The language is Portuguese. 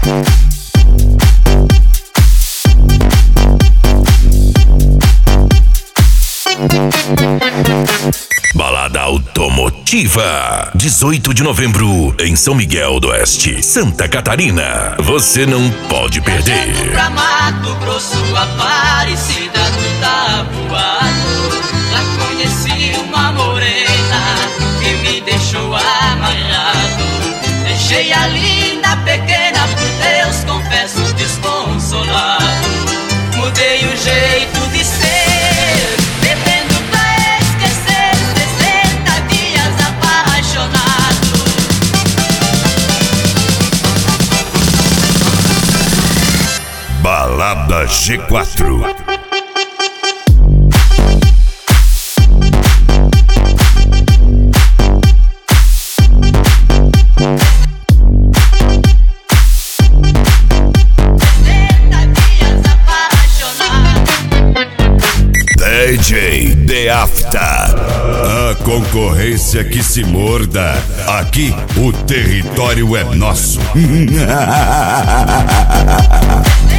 Balada Automotiva, 18 de novembro, em São Miguel do Oeste, Santa Catarina. Você não pode perder. Pra Mato Grosso, Aparecida do Tabuado, lá conheci uma morena que me deixou amarrado. Deixei a linda pequena, por Deus confesso, desconsolado. Mudei o jeito de ser, bebendo pra esquecer, 60 dias apaixonado. Balada G4. DJ The After. A concorrência que se morda. Aqui o território é nosso.